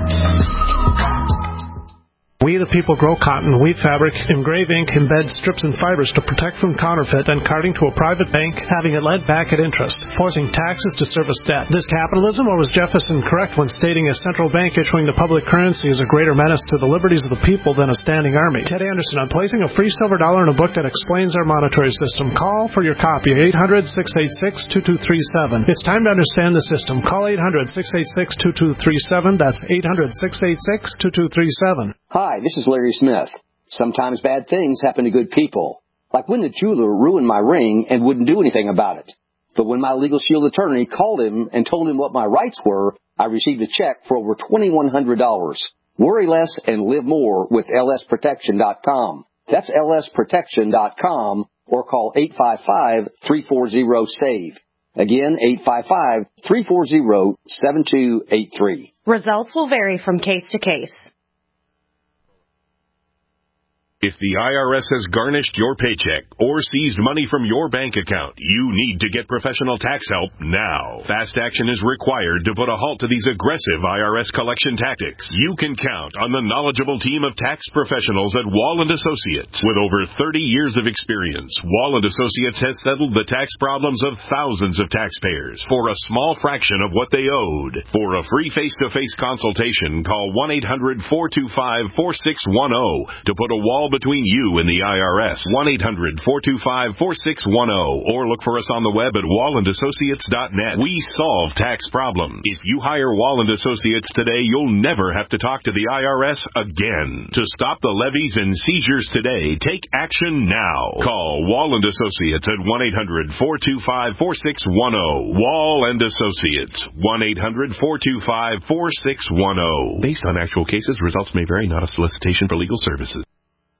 Speaker 17: We the people grow cotton, weave fabric, engrave ink, embed strips and fibers to protect from counterfeit and carting to a private bank, having it lent back at interest, forcing taxes to service debt. This capitalism, or was Jefferson correct when stating a central bank issuing the public currency is a greater menace to the liberties of the people than a standing army? Ted Anderson, I'm placing a free silver dollar in a book that explains our monetary system. Call for your copy, 800-686-2237. It's time to understand the system. Call 800-686-2237. That's 800-686-2237.
Speaker 18: Hi, this is Larry Smith. Sometimes bad things happen to good people. Like when the jeweler ruined my ring and wouldn't do anything about it. But when my Legal Shield attorney called him and told him what my rights were, I received a check for over $2,100. Worry less and live more with lsprotection.com. That's lsprotection.com or call 855-340-SAVE. Again, 855-340-7283.
Speaker 7: Results will vary from case to case.
Speaker 1: If the IRS has garnished your paycheck or seized money from your bank account, you need to get professional tax help now. Fast action is required to put a halt to these aggressive IRS collection tactics. You can count on the knowledgeable team of tax professionals at Wall & Associates. With over 30 years of experience, Wall & Associates has settled the tax problems of thousands of taxpayers for a small fraction of what they owed. For a free face-to-face consultation, call 1-800-425-4610 to put a wall between you and the IRS. 1-800-425-4610 or look for us on the web at wallandassociates.net. We solve tax problems. If you hire Walland Associates today, you'll never have to talk to the IRS again. To stop the levies and seizures today, take action now. Call Walland Associates at 1-800-425-4610. Wall and Associates, 1-800-425-4610. Based on actual cases, results may vary, not a solicitation for legal services.